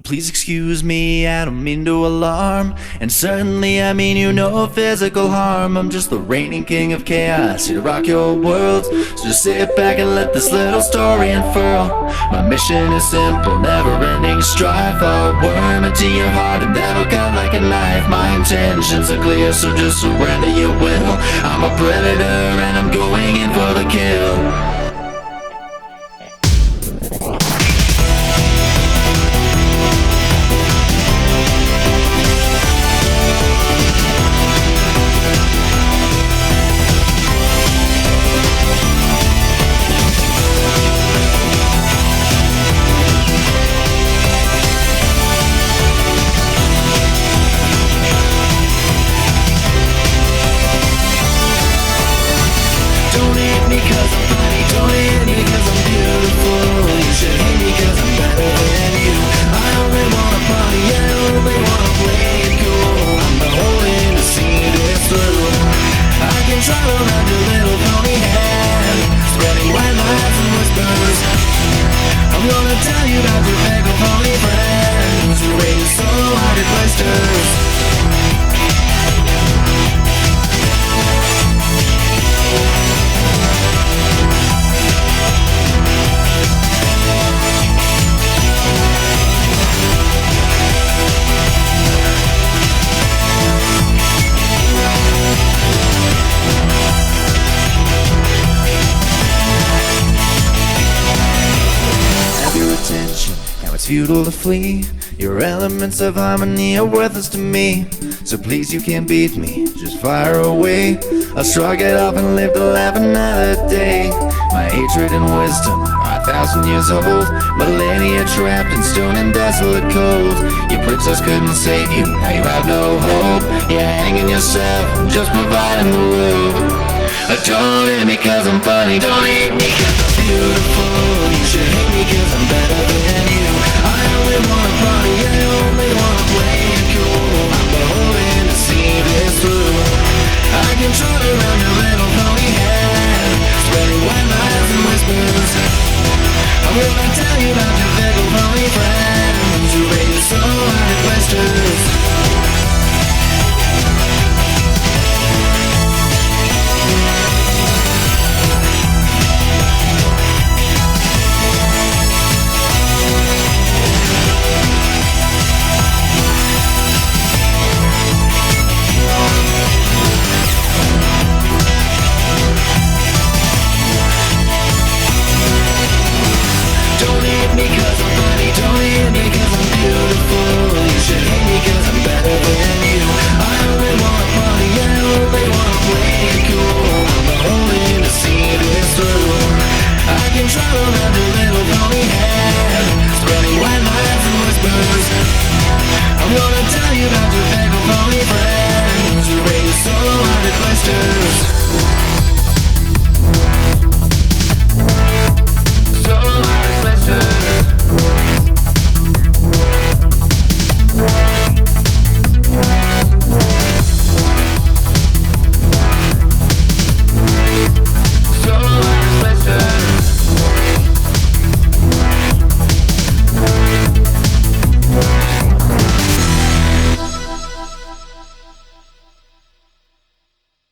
Please excuse me, I don't mean to alarm. And certainly I mean you no physical harm. I'm just the reigning king of chaos, here to rock your world. So just sit back and let this little story unfurl. My mission is simple, never-ending strife. I'll worm into your heart and that'll cut like a knife. My intentions are clear, so just surrender your will. I'm a predator and I'm going in for the kill. Now it's futile to flee. Your elements of harmony are worthless to me. So please, you can't beat me, just fire away. I'll shrug it off and live to laugh another day. My hatred and wisdom are 1,000 years old, millennia trapped in stone and desolate cold. Your princess couldn't save you, now you have no hope. You're hanging yourself, just providing the rope. Don't hate me cause I'm funny, don't hate me cause I'm beautiful. You should hate me cause I'm better than you. I only wanna party, I only wanna play it cool. I'm beholden to see this through. I can trot around your little pony head, spreading white lies and whispers. I'm gonna tell you about your fickle pony friends who raise you so hard at blisters. I'm gonna tell you about your fickle pony